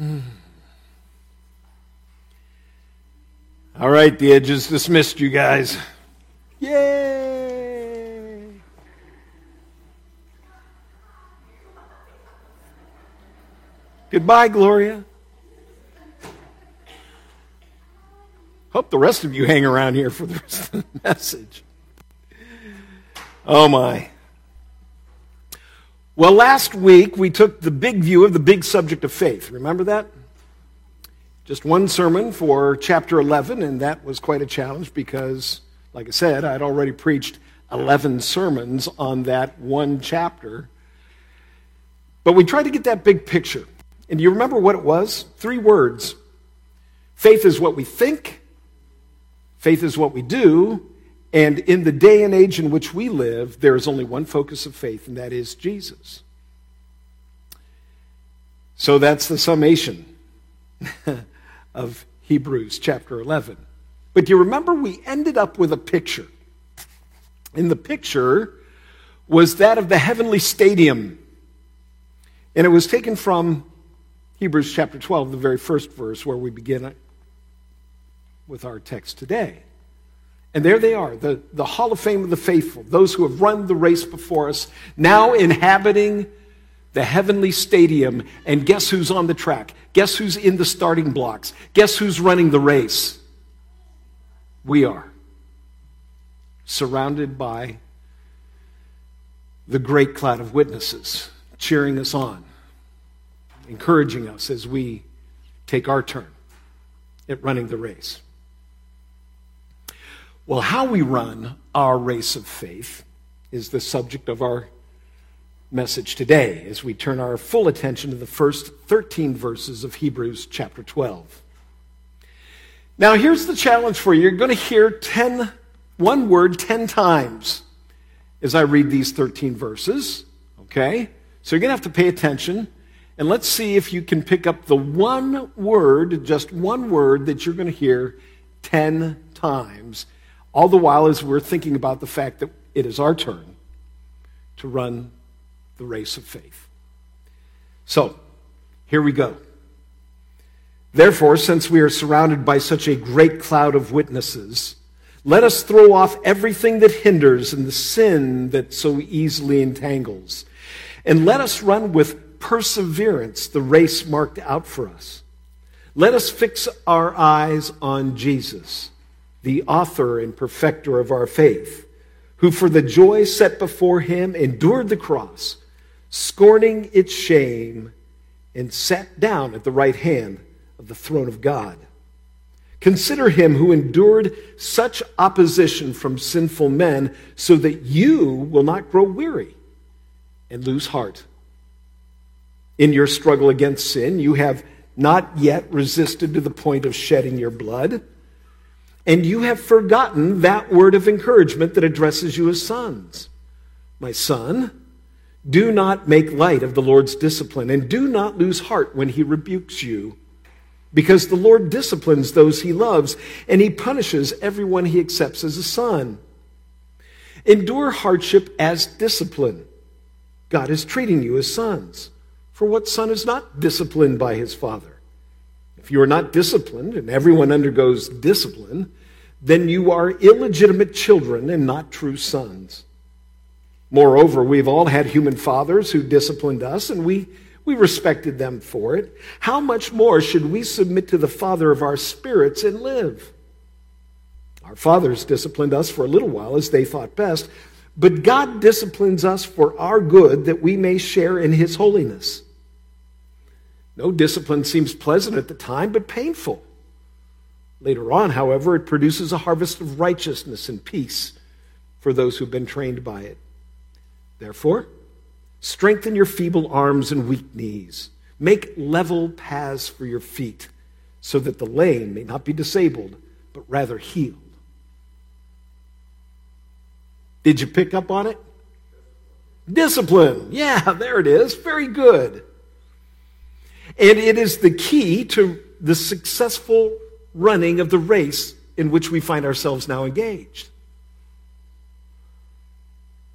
All right, the Edge is dismissed, you guys. Yay! Goodbye, Gloria. Hope the rest of you hang around here for the rest of the message. Oh, my. Well, last week we took the big view of the big subject of faith. Remember that? Just one sermon for chapter 11, and that was quite a challenge because, like I said, I'd already preached 11 sermons on that one chapter. But we tried to get that big picture. And do you remember what it was? 3 words. Faith is what we think. Faith is what we do. And in the day and age in which we live, there is only one focus of faith, and that is Jesus. So that's the summation of Hebrews chapter 11. But do you remember we ended up with a picture? And the picture was that of the heavenly stadium. And it was taken from Hebrews chapter 12, the very first verse where we begin with our text today. And there they are, the Hall of Fame of the faithful, those who have run the race before us, now inhabiting the heavenly stadium. And guess who's on the track? Guess who's in the starting blocks? Guess who's running the race? We are. Surrounded by the great cloud of witnesses, cheering us on, encouraging us as we take our turn at running the race. Well, how we run our race of faith is the subject of our message today as we turn our full attention to the first 13 verses of Hebrews chapter 12. Now, here's the challenge for you. You're going to hear one word 10 times as I read these 13 verses, okay? So you're going to have to pay attention, and let's see if you can pick up the one word, just one word that you're going to hear 10 times. All the while as we're thinking about the fact that it is our turn to run the race of faith. So, here we go. Therefore, since we are surrounded by such a great cloud of witnesses, let us throw off everything that hinders and the sin that so easily entangles, and let us run with perseverance the race marked out for us. Let us fix our eyes on Jesus, the author and perfecter of our faith, who for the joy set before him endured the cross, scorning its shame, and sat down at the right hand of the throne of God. Consider him who endured such opposition from sinful men, so that you will not grow weary and lose heart. In your struggle against sin, you have not yet resisted to the point of shedding your blood, and you have forgotten that word of encouragement that addresses you as sons. My son, do not make light of the Lord's discipline, and do not lose heart when he rebukes you, because the Lord disciplines those he loves, and he punishes everyone he accepts as a son. Endure hardship as discipline. God is treating you as sons. For what son is not disciplined by his father? If you are not disciplined, and everyone undergoes discipline, then you are illegitimate children and not true sons. Moreover, we've all had human fathers who disciplined us, and we respected them for it. How much more should we submit to the Father of our spirits and live? Our fathers disciplined us for a little while as they thought best, but God disciplines us for our good, that we may share in his holiness. No discipline seems pleasant at the time, but painful. Later on, however, it produces a harvest of righteousness and peace for those who've been trained by it. Therefore, strengthen your feeble arms and weak knees. Make level paths for your feet, so that the lame may not be disabled, but rather healed. Did you pick up on it? Discipline. Yeah, there it is. Very good. And it is the key to the successful running of the race in which we find ourselves now engaged.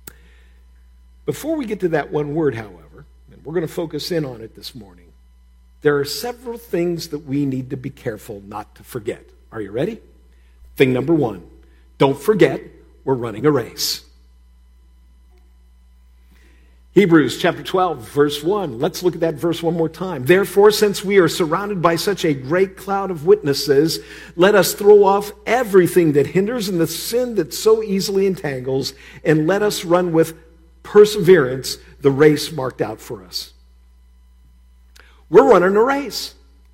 Before we get to that one word, however, and we're going to focus in on it this morning, there are several things that we need to be careful not to forget. Are you ready? Thing number one, don't forget we're running a race. Hebrews chapter 12, verse 1. Let's look at that verse one more time. Therefore, since we are surrounded by such a great cloud of witnesses, let us throw off everything that hinders and the sin that so easily entangles, and let us run with perseverance the race marked out for us. We're running a race.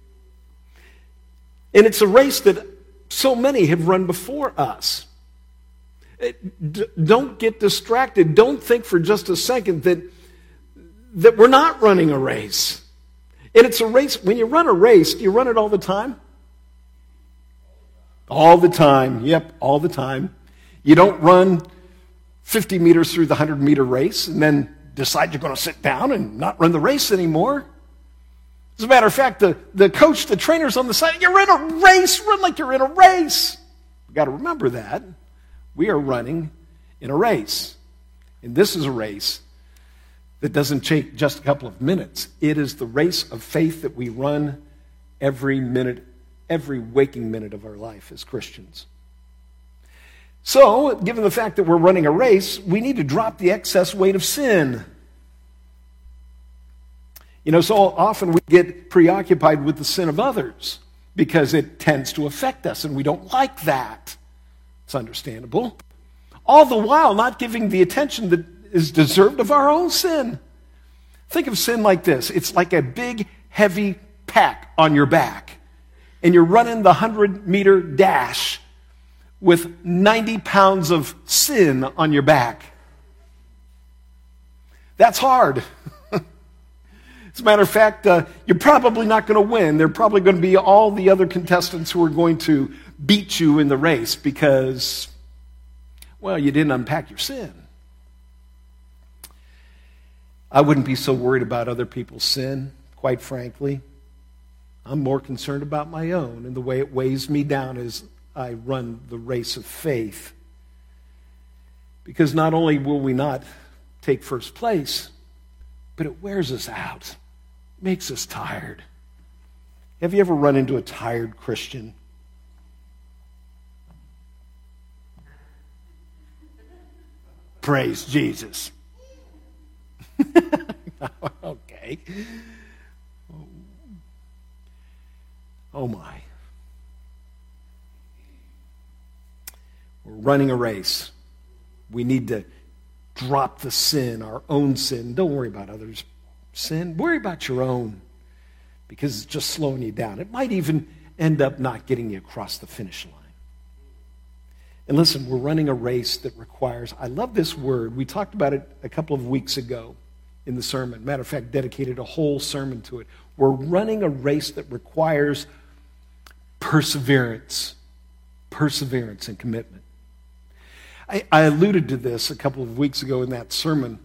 And it's a race that so many have run before us. Don't get distracted. Don't think for just a second that we're not running a race. And it's a race. When you run a race, do you run it all the time? All the time. Yep, all the time. You don't run 50 meters through the 100-meter race and then decide you're going to sit down and not run the race anymore. As a matter of fact, the coach, the trainer's on the side. You're in a race. Run like you're in a race. You've got to remember that. We are running in a race. And this is a race that doesn't take just a couple of minutes. It is the race of faith that we run every minute, every waking minute of our life as Christians. So, given the fact that we're running a race, we need to drop the excess weight of sin. You know, so often we get preoccupied with the sin of others because it tends to affect us, and we don't like that. It's understandable. All the while not giving the attention that is deserved of our own sin. Think of sin like this. It's like a big, heavy pack on your back, and you're running the 100-meter dash with 90 pounds of sin on your back. That's hard. As a matter of fact, you're probably not going to win. There are probably going to be all the other contestants who are going to beat you in the race because, well, you didn't unpack your sin. I wouldn't be so worried about other people's sin, quite frankly. I'm more concerned about my own and the way it weighs me down as I run the race of faith. Because not only will we not take first place, but it wears us out. Makes us tired. Have you ever run into a tired Christian? Praise Jesus. Okay. Oh my. We're running a race. We need to drop the sin, our own sin. Don't worry about others' sin. Worry about your own, because it's just slowing you down. It might even end up not getting you across the finish line. And listen, we're running a race that requires, I love this word. We talked about it a couple of weeks ago in the sermon. Matter of fact, dedicated a whole sermon to it. We're running a race that requires perseverance. Perseverance and commitment. I alluded to this a couple of weeks ago in that sermon.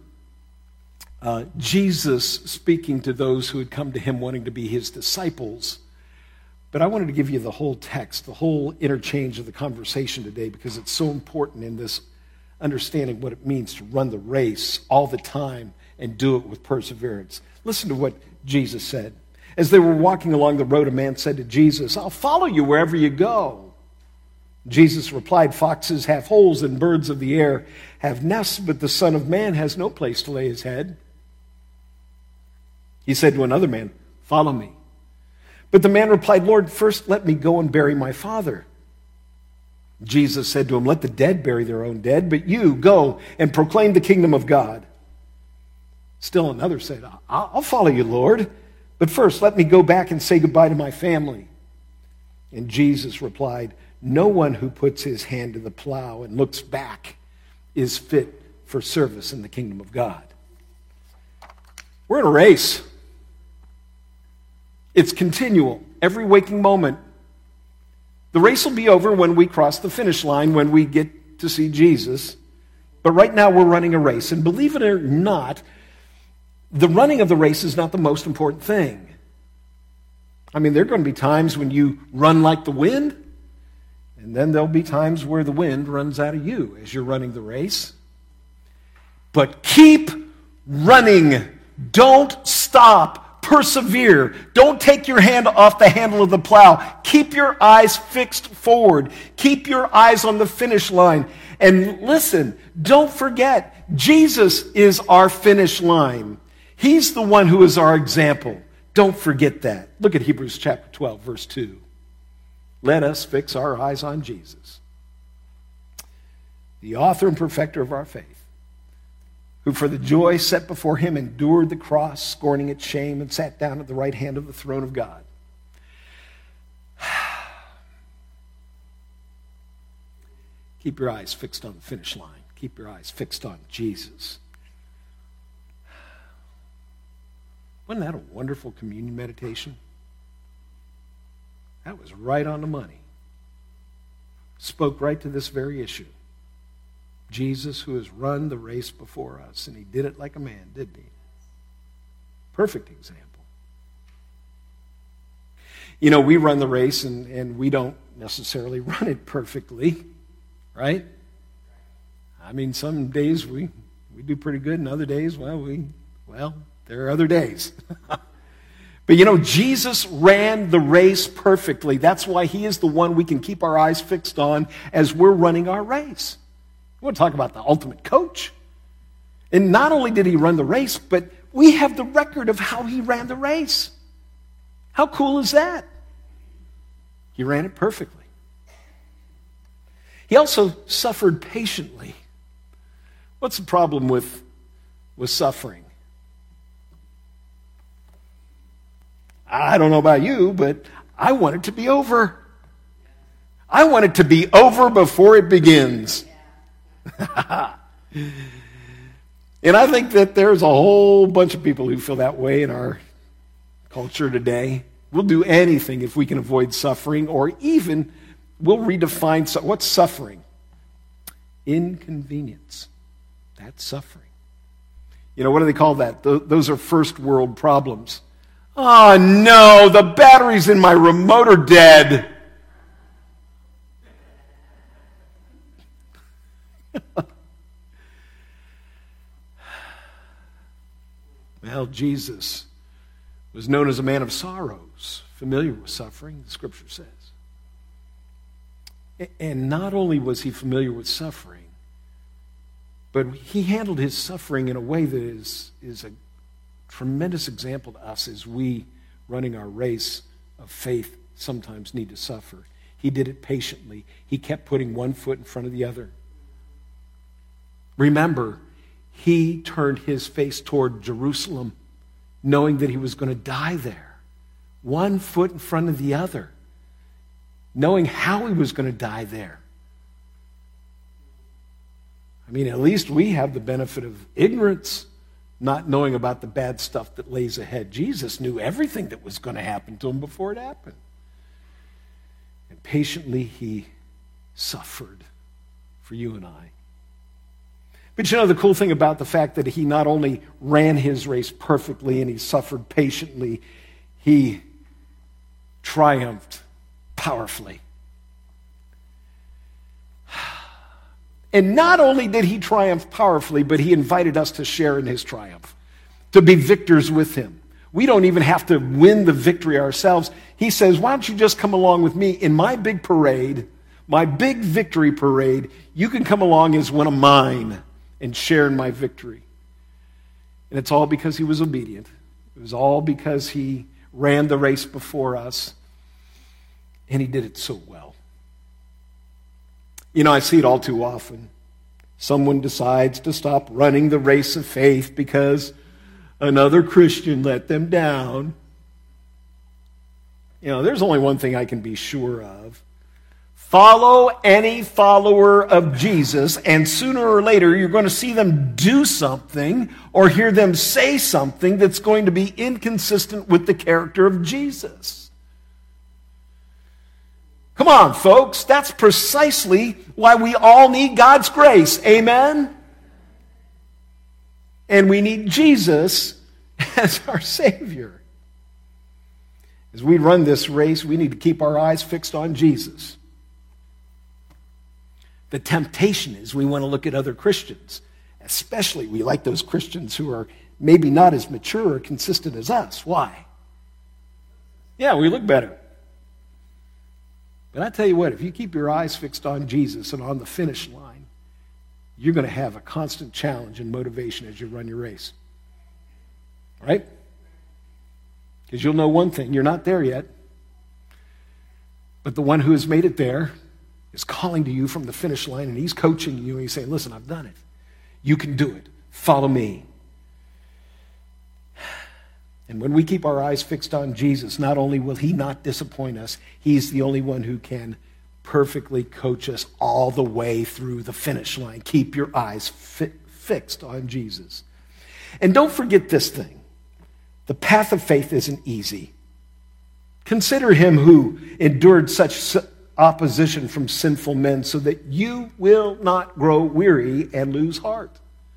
Jesus speaking to those who had come to him wanting to be his disciples. But I wanted to give you the whole text, the whole interchange of the conversation today, because it's so important in this understanding what it means to run the race all the time and do it with perseverance. Listen to what Jesus said. As they were walking along the road, a man said to Jesus, "I'll follow you wherever you go." Jesus replied, "Foxes have holes and birds of the air have nests, but the Son of Man has no place to lay his head." He said to another man, "Follow me." But the man replied, "Lord, first let me go and bury my father." Jesus said to him, "Let the dead bury their own dead, but you go and proclaim the kingdom of God." Still another said, "I'll follow you, Lord, but first let me go back and say goodbye to my family." And Jesus replied, "No one who puts his hand to the plow and looks back is fit for service in the kingdom of God." We're in a race. It's continual, every waking moment. The race will be over when we cross the finish line, when we get to see Jesus. But right now we're running a race. And believe it or not, the running of the race is not the most important thing. I mean, there are going to be times when you run like the wind, and then there'll be times where the wind runs out of you as you're running the race. But keep running. Don't stop. persevere. Don't take your hand off the handle of the plow. Keep your eyes fixed forward. Keep your eyes on the finish line. And listen, don't forget, Jesus is our finish line. He's the one who is our example. Don't forget that. Look at Hebrews chapter 12, verse 2. Let us fix our eyes on Jesus, the author and perfecter of our faith, who for the joy set before him endured the cross, scorning its shame, and sat down at the right hand of the throne of God. Keep your eyes fixed on the finish line. Keep your eyes fixed on Jesus. Wasn't that a wonderful communion meditation? That was right on the money. Spoke right to this very issue. Jesus, who has run the race before us, and he did it like a man, didn't he? Perfect example. You know, we run the race, and we don't necessarily run it perfectly, right? I mean, some days we do pretty good, and other days, there are other days. But you know, Jesus ran the race perfectly. That's why he is the one we can keep our eyes fixed on as we're running our race. We want to talk about the ultimate coach. And not only did he run the race, but we have the record of how he ran the race. How cool is that? He ran it perfectly. He also suffered patiently. What's the problem with suffering? I don't know about you, but I want it to be over. I want it to be over before it begins. And I think that there's a whole bunch of people who feel that way in our culture today. We'll do anything if we can avoid suffering, or even we'll redefine what's suffering. Inconvenience. That's suffering. You know, what do they call that? Those are first world problems. Oh no, the batteries in my remote are dead. Well, Jesus was known as a man of sorrows, familiar with suffering, the scripture says. And not only was he familiar with suffering, but he handled his suffering in a way that is a tremendous example to us as we, running our race of faith, sometimes need to suffer. He did it patiently. He kept putting one foot in front of the other. Remember, he turned his face toward Jerusalem, knowing that he was going to die there. One foot in front of the other, knowing how he was going to die there. I mean, at least we have the benefit of ignorance, not knowing about the bad stuff that lays ahead. Jesus knew everything that was going to happen to him before it happened. And patiently he suffered for you and I. But you know, the cool thing about the fact that he not only ran his race perfectly and he suffered patiently, he triumphed powerfully. And not only did he triumph powerfully, but he invited us to share in his triumph, to be victors with him. We don't even have to win the victory ourselves. He says, why don't you just come along with me in my big parade, my big victory parade. You can come along as one of mine and share in my victory. And it's all because he was obedient. It was all because he ran the race before us, and he did it so well. You know, I see it all too often. Someone decides to stop running the race of faith because another Christian let them down. You know, there's only one thing I can be sure of. Follow any follower of Jesus, and sooner or later you're going to see them do something or hear them say something that's going to be inconsistent with the character of Jesus. Come on, folks. That's precisely why we all need God's grace. Amen? And we need Jesus as our Savior. As we run this race, we need to keep our eyes fixed on Jesus. The temptation is we want to look at other Christians Especially we like those Christians who are maybe not as mature or consistent as us. Why? Yeah, we look better. But I tell you what, if you keep your eyes fixed on Jesus and on the finish line, you're going to have a constant challenge and motivation as you run your race. Right? Because you'll know one thing, you're not there yet. But the one who has made it there is calling to you from the finish line, and he's coaching you, and he's saying, listen, I've done it. You can do it. Follow me. And when we keep our eyes fixed on Jesus, not only will he not disappoint us, he's the only one who can perfectly coach us all the way through the finish line. Keep your eyes fixed on Jesus. And don't forget this thing. The path of faith isn't easy. Consider him who endured such opposition from sinful men so that you will not grow weary and lose heart.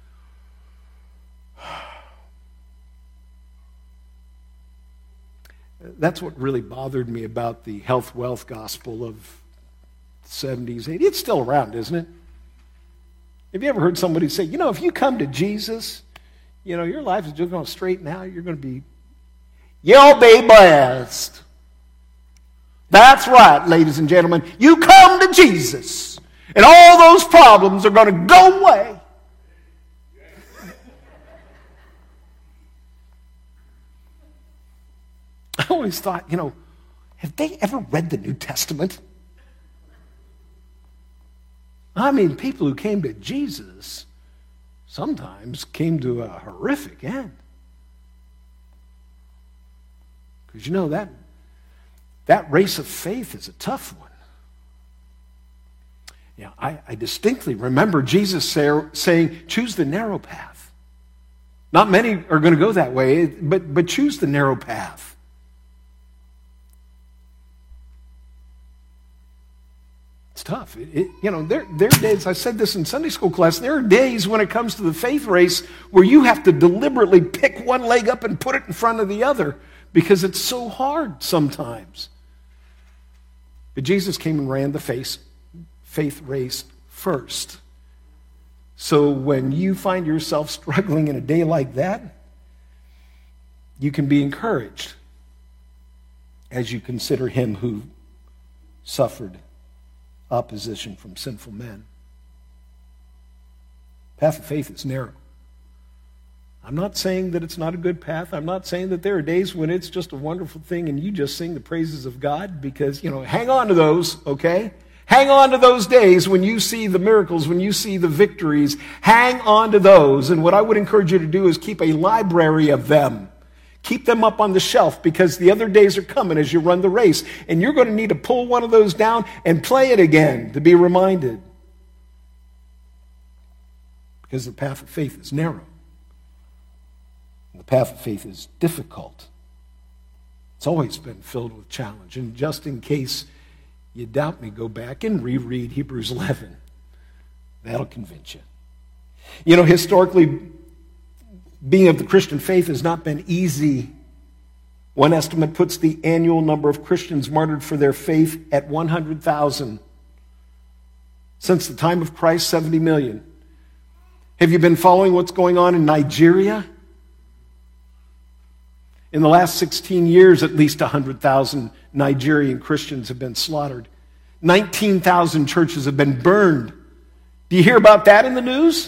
That's what really bothered me about the health wealth gospel of the 70s, 80s. It's still around, isn't it? Have you ever heard somebody say, if you come to Jesus, your life is just going to straighten out. You'll be blessed. That's right, ladies and gentlemen. You come to Jesus, and all those problems are going to go away. I always thought, have they ever read the New Testament? I mean, people who came to Jesus sometimes came to a horrific end. Because that race of faith is a tough one. I distinctly remember Jesus saying, choose the narrow path. Not many are going to go that way, but choose the narrow path. It's tough. There are days, I said this in Sunday school class, there are days when it comes to the faith race where you have to deliberately pick one leg up and put it in front of the other because it's so hard sometimes. But Jesus came and ran the faith race first. So when you find yourself struggling in a day like that, you can be encouraged as you consider him who suffered opposition from sinful men. Path of faith is narrow. I'm not saying that it's not a good path. I'm not saying that there are days when it's just a wonderful thing and you just sing the praises of God because, hang on to those, okay? Hang on to those days when you see the miracles, when you see the victories. Hang on to those. And what I would encourage you to do is keep a library of them. Keep them up on the shelf because the other days are coming as you run the race. And you're going to need to pull one of those down and play it again to be reminded. Because the path of faith is narrow. And the path of faith is difficult. It's always been filled with challenge. And just in case you doubt me, go back and reread Hebrews 11. That'll convince you. Historically, being of the Christian faith has not been easy. One estimate puts the annual number of Christians martyred for their faith at 100,000. Since the time of Christ, 70 million. Have you been following what's going on in Nigeria? In the last 16 years, at least 100,000 Nigerian Christians have been slaughtered. 19,000 churches have been burned. Do you hear about that in the news?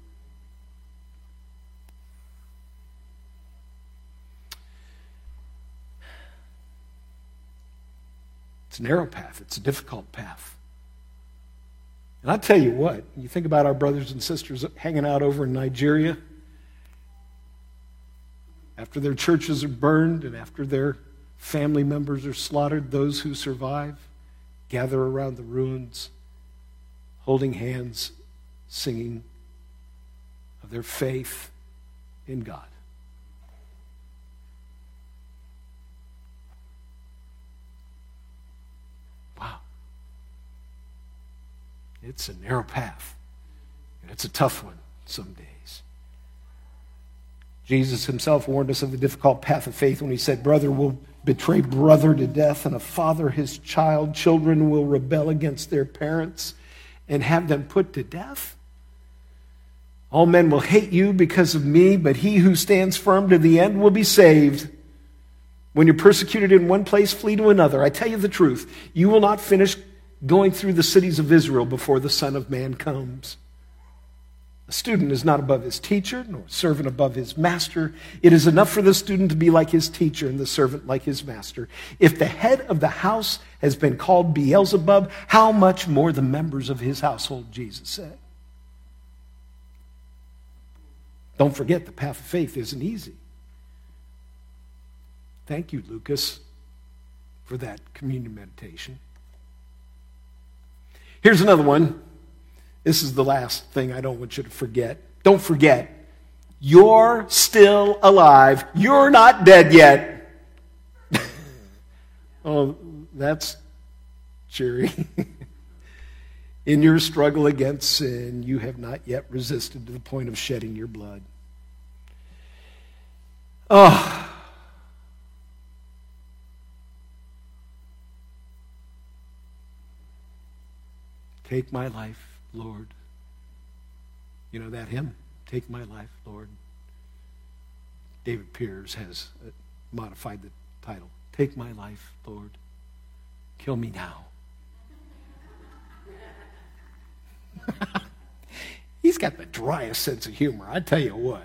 It's a narrow path. It's a difficult path. And I tell you what, you think about our brothers and sisters hanging out over in Nigeria, after their churches are burned and after their family members are slaughtered, those who survive gather around the ruins, holding hands, singing of their faith in God. Wow. It's a narrow path, and it's a tough one some days. Jesus himself warned us of the difficult path of faith when he said, brother will betray brother to death, and a father his child. Children will rebel against their parents and have them put to death. All men will hate you because of me, but he who stands firm to the end will be saved. When you're persecuted in one place, flee to another. I tell you the truth, you will not finish going through the cities of Israel before the Son of Man comes. A student is not above his teacher, nor a servant above his master. It is enough for the student to be like his teacher and the servant like his master. If the head of the house has been called Beelzebub, how much more the members of his household, Jesus said. Don't forget, the path of faith isn't easy. Thank you, Lucas, for that communion meditation. Here's another one. This is the last thing I don't want you to forget. Don't forget, you're still alive. You're not dead yet. Oh, that's cheery. In your struggle against sin, you have not yet resisted to the point of shedding your blood. Oh. Take my life, Lord. You know that hymn? Take my life, Lord. David Pierce has modified the title. Take my life, Lord. Kill me now. He's got the driest sense of humor, I tell you what.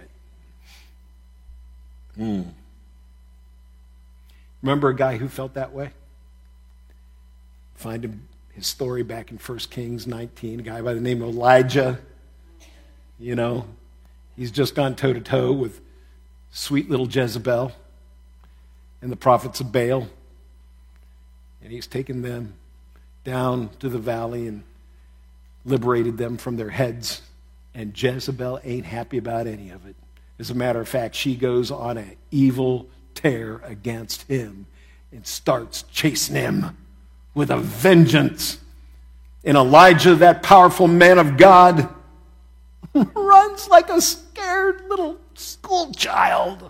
Remember a guy who felt that way? Find his story back in 1 Kings 19, a guy by the name of Elijah. You know, he's just gone toe-to-toe with sweet little Jezebel and the prophets of Baal. And he's taken them down to the valley and liberated them from their heads. And Jezebel ain't happy about any of it. As a matter of fact, she goes on an evil tear against him and starts chasing him with a vengeance. And Elijah, that powerful man of God, runs like a scared little school child.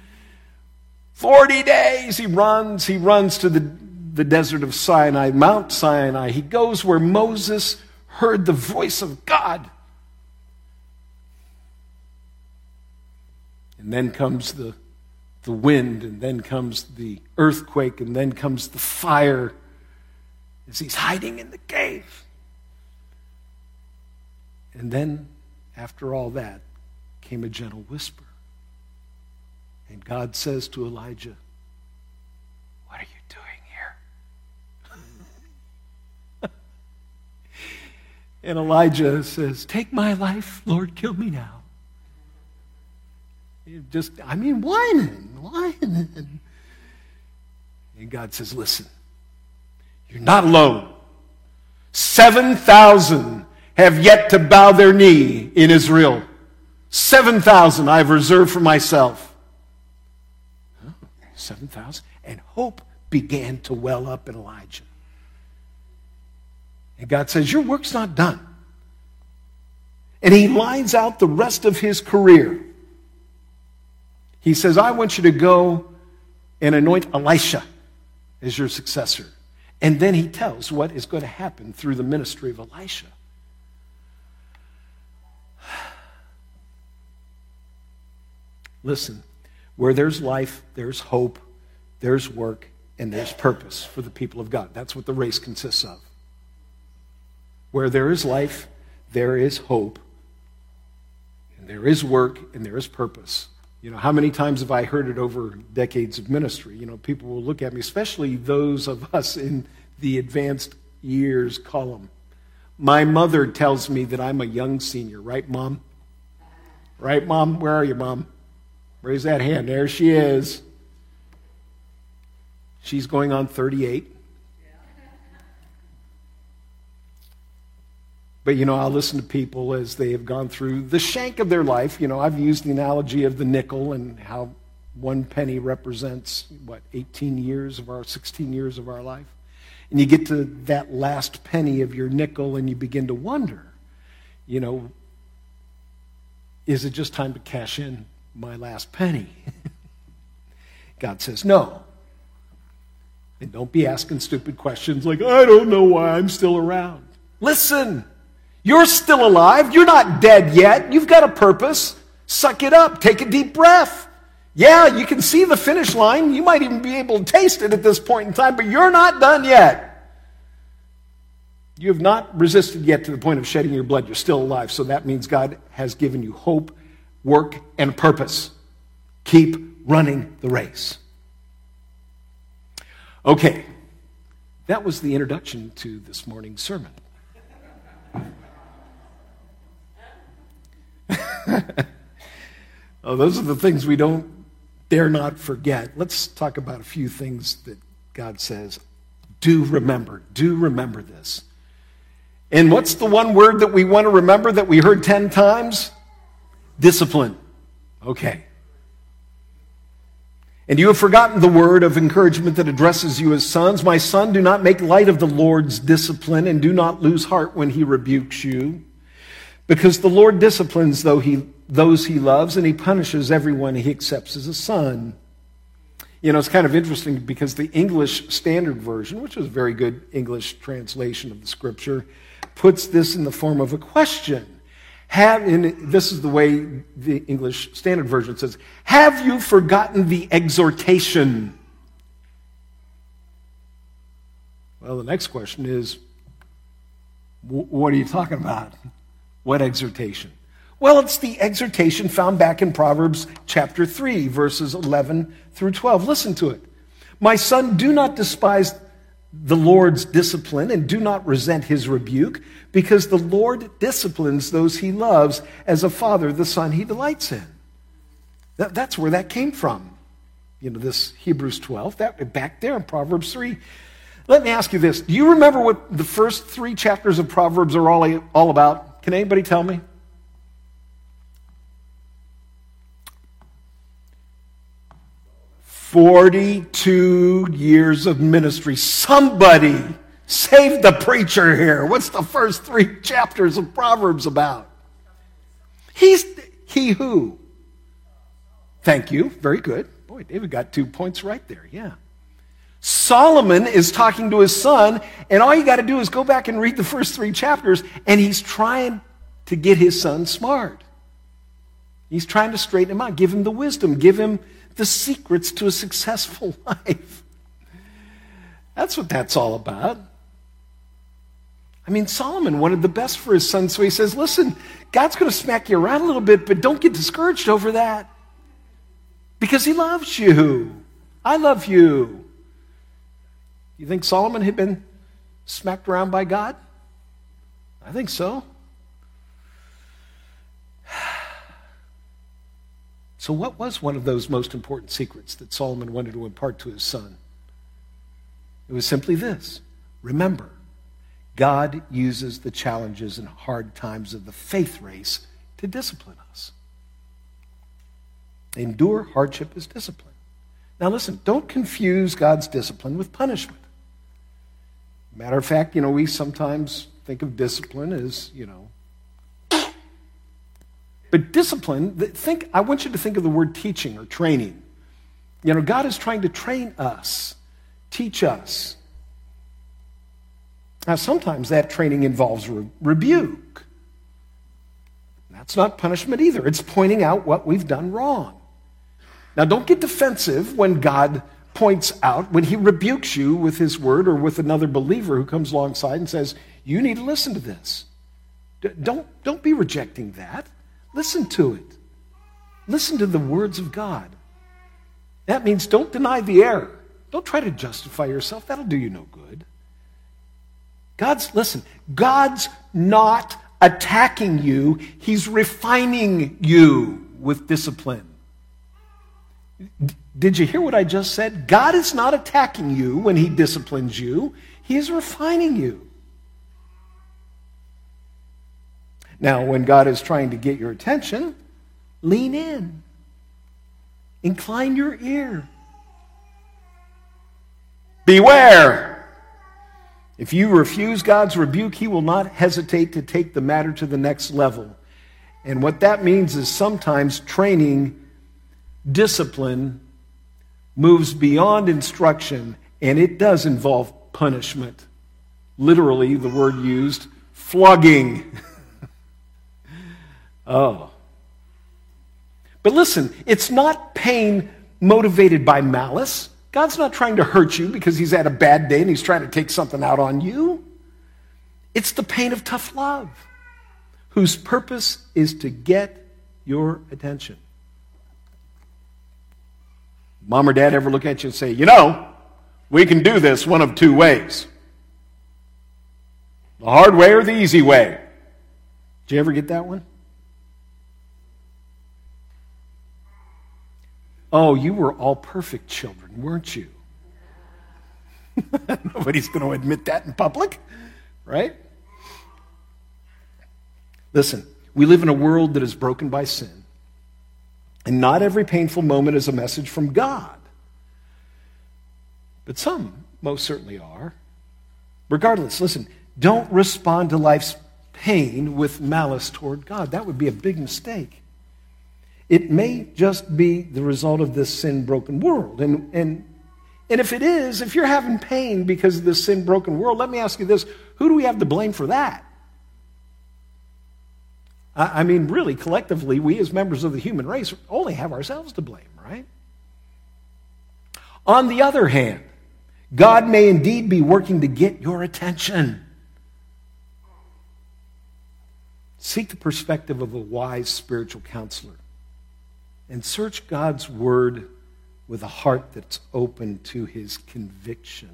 40 days he runs to the desert of Sinai, Mount Sinai. He goes where Moses heard the voice of God. And then comes the wind, and then comes the earthquake, and then comes the fire as he's hiding in the cave. And then, after all that, came a gentle whisper. And God says to Elijah, "What are you doing here?" And Elijah says, "Take my life, Lord, kill me now." Whining. And God says, "Listen, you're not alone. 7,000 have yet to bow their knee in Israel. 7,000 I've reserved for myself." 7,000? And hope began to well up in Elijah. And God says, "Your work's not done." And he lines out the rest of his career. He says, "I want you to go and anoint Elisha as your successor." And then he tells what is going to happen through the ministry of Elisha. Listen, where there's life, there's hope, there's work, and there's purpose for the people of God. That's what the race consists of. Where there is life, there is hope, and there is work, and there is purpose. You know, how many times have I heard it over decades of ministry? You know, people will look at me, especially those of us in the advanced years column. My mother tells me that I'm a young senior, right, Mom? Right, Mom? Where are you, Mom? Raise that hand. There she is. She's going on 38. But, you know, I'll listen to people as they have gone through the shank of their life. You know, I've used the analogy of the nickel and how one penny represents, 16 years of our life. And you get to that last penny of your nickel and you begin to wonder, you know, is it just time to cash in my last penny? God says, no. And don't be asking stupid questions like, I don't know why I'm still around. Listen. You're still alive. You're not dead yet. You've got a purpose. Suck it up. Take a deep breath. Yeah, you can see the finish line. You might even be able to taste it at this point in time, but you're not done yet. You have not resisted yet to the point of shedding your blood. You're still alive. So that means God has given you hope, work, and purpose. Keep running the race. Okay, that was the introduction to this morning's sermon. Oh, those are the things we dare not forget. Let's talk about a few things that God says. Do remember this. And what's the one word that we want to remember that we heard 10 times? Discipline. Okay. And you have forgotten the word of encouragement that addresses you as sons. My son, do not make light of the Lord's discipline, and do not lose heart when he rebukes you. Because the Lord disciplines those he loves, and he punishes everyone he accepts as a son. You know, it's kind of interesting because the English Standard Version, which is a very good English translation of the Scripture, puts this in the form of a question. This is the way the English Standard Version says, have you forgotten the exhortation? Well, the next question is, what are you talking about? What exhortation? Well, it's the exhortation found back in Proverbs chapter 3, verses 11 through 12. Listen to it. My son, do not despise the Lord's discipline and do not resent his rebuke, because the Lord disciplines those he loves as a father the son he delights in. That's where that came from. You know, this Hebrews 12, that back there in Proverbs 3. Let me ask you this. Do you remember what the first 3 chapters of Proverbs are all about? Can anybody tell me? "42 years of ministry." Somebody save the preacher here. What's the first 3 chapters of Proverbs about? He who? Thank you. Very good. Boy, David got 2 points right there. Yeah. Solomon is talking to his son, and all you got to do is go back and read the first 3 chapters, and he's trying to get his son smart. He's trying to straighten him out, give him the wisdom, give him the secrets to a successful life. That's what that's all about. I mean, Solomon wanted the best for his son, so he says, listen, God's going to smack you around a little bit, but don't get discouraged over that. Because he loves you. I love you. You think Solomon had been smacked around by God? I think so. So what was one of those most important secrets that Solomon wanted to impart to his son? It was simply this. Remember, God uses the challenges and hard times of the faith race to discipline us. Endure hardship as discipline. Now listen, don't confuse God's discipline with punishment. Matter of fact, we sometimes think of discipline as, But discipline, I want you to think of the word teaching or training. God is trying to train us, teach us. Now, sometimes that training involves rebuke. That's not punishment either. It's pointing out what we've done wrong. Now, don't get defensive when God points out, when he rebukes you with his word or with another believer who comes alongside and says, you need to listen to this. Don't be rejecting that. Listen to it. Listen to the words of God. That means don't deny the error. Don't try to justify yourself. That'll do you no good. God's not attacking you. He's refining you with discipline. Did you hear what I just said? God is not attacking you when he disciplines you. He is refining you. Now, when God is trying to get your attention, lean in. Incline your ear. Beware. If you refuse God's rebuke, he will not hesitate to take the matter to the next level. And what that means is sometimes training, discipline, moves beyond instruction, and it does involve punishment. Literally, the word used, flogging. Oh. But listen, it's not pain motivated by malice. God's not trying to hurt you because he's had a bad day and he's trying to take something out on you. It's the pain of tough love, whose purpose is to get your attention. Mom or dad ever look at you and say, you know, we can do this one of two ways. The hard way or the easy way. Did you ever get that one? Oh, you were all perfect children, weren't you? Nobody's going to admit that in public, right? Listen, we live in a world that is broken by sin. And not every painful moment is a message from God. But some most certainly are. Regardless, listen, don't respond to life's pain with malice toward God. That would be a big mistake. It may just be the result of this sin-broken world. And if it is, if you're having pain because of this sin-broken world, let me ask you this. Who do we have to blame for that? I mean, really, collectively, we as members of the human race only have ourselves to blame, right? On the other hand, God may indeed be working to get your attention. Seek the perspective of a wise spiritual counselor and search God's word with a heart that's open to his conviction.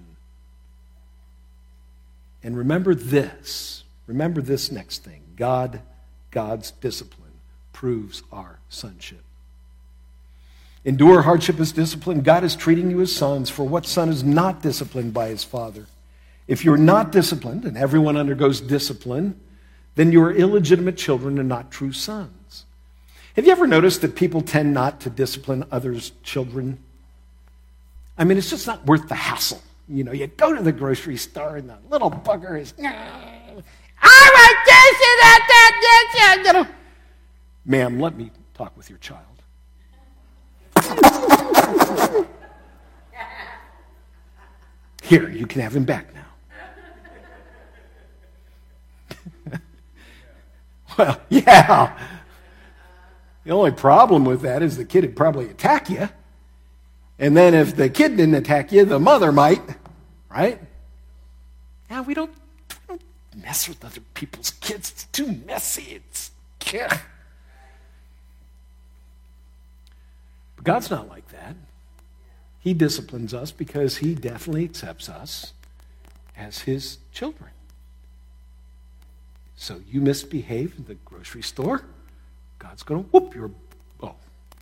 And remember this next thing. God's discipline proves our sonship. Endure hardship as discipline. God is treating you as sons, for what son is not disciplined by his father? If you're not disciplined, and everyone undergoes discipline, then you are illegitimate children and not true sons. Have you ever noticed that people tend not to discipline others' children? I mean, it's just not worth the hassle. You know, you go to the grocery store and the little bugger is, I want this and that, you know. Ma'am, let me talk with your child. Here, you can have him back now. Well, yeah. The only problem with that is the kid would probably attack you. And then if the kid didn't attack you, the mother might, right? Yeah, we don't mess with other people's kids. It's too messy. But God's not like that. He disciplines us because he definitely accepts us as his children. So you misbehave in the grocery store, God's going to whoop your butt.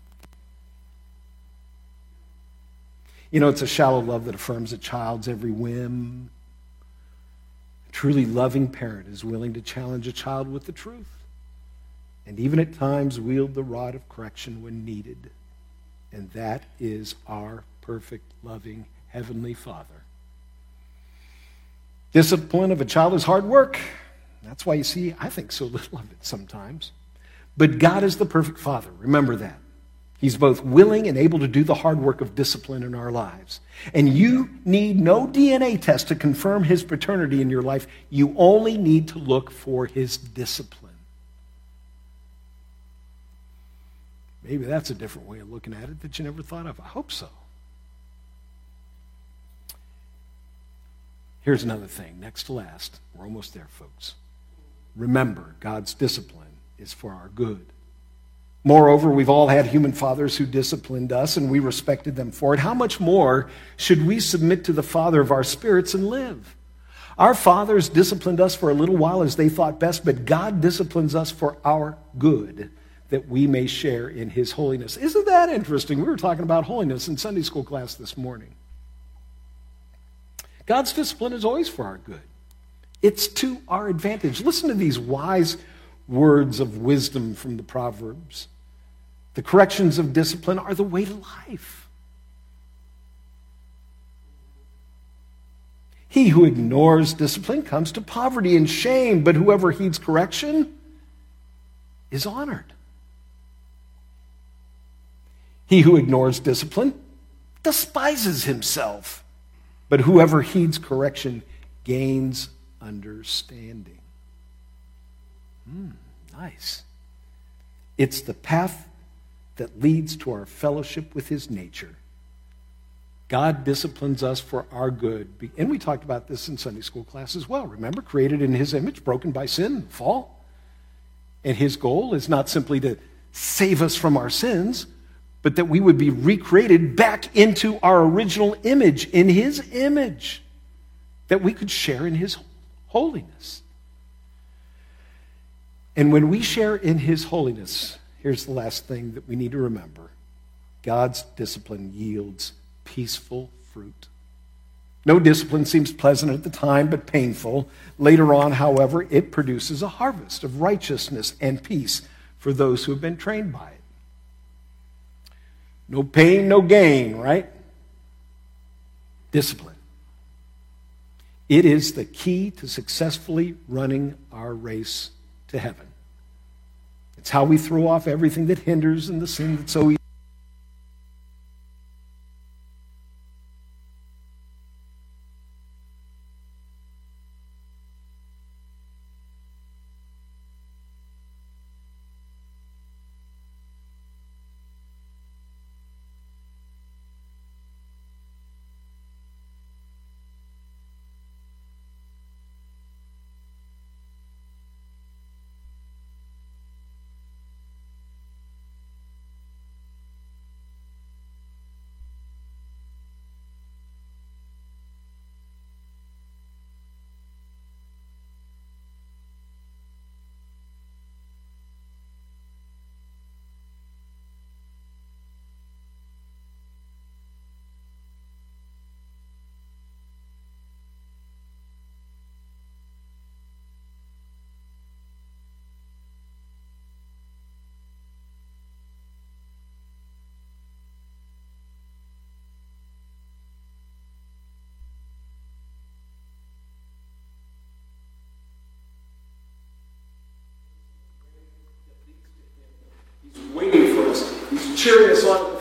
You know, it's a shallow love that affirms a child's every whim. A truly loving parent is willing to challenge a child with the truth, and even at times wield the rod of correction when needed. And that is our perfect, loving, heavenly Father. Discipline of a child is hard work. That's why you see, I think so little of it sometimes. But God is the perfect Father. Remember that. He's both willing and able to do the hard work of discipline in our lives. And you need no DNA test to confirm his paternity in your life. You only need to look for his discipline. Maybe that's a different way of looking at it that you never thought of. I hope so. Here's another thing, next to last. We're almost there, folks. Remember, God's discipline is for our good. Moreover, we've all had human fathers who disciplined us, and we respected them for it. How much more should we submit to the Father of our spirits and live? Our fathers disciplined us for a little while as they thought best, but God disciplines us for our good, that we may share in his holiness. Isn't that interesting? We were talking about holiness in Sunday school class this morning. God's discipline is always for our good. It's to our advantage. Listen to these wise words of wisdom from the Proverbs. The corrections of discipline are the way to life. He who ignores discipline comes to poverty and shame, but whoever heeds correction is honored. He who ignores discipline despises himself, but whoever heeds correction gains understanding. Nice. It's the path that leads to our fellowship with his nature. God disciplines us for our good. And we talked about this in Sunday school class as well. Remember, created in his image, broken by sin and fall. And his goal is not simply to save us from our sins, but that we would be recreated back into our original image, in his image, that we could share in his holiness. And when we share in his holiness, here's the last thing that we need to remember. God's discipline yields peaceful fruit. No discipline seems pleasant at the time, but painful. Later on, however, it produces a harvest of righteousness and peace for those who have been trained by it. No pain, no gain, right? Discipline. It is the key to successfully running our race to heaven. It's how we throw off everything that hinders and the sin that so easily. Waiting for us. He's cheering us on.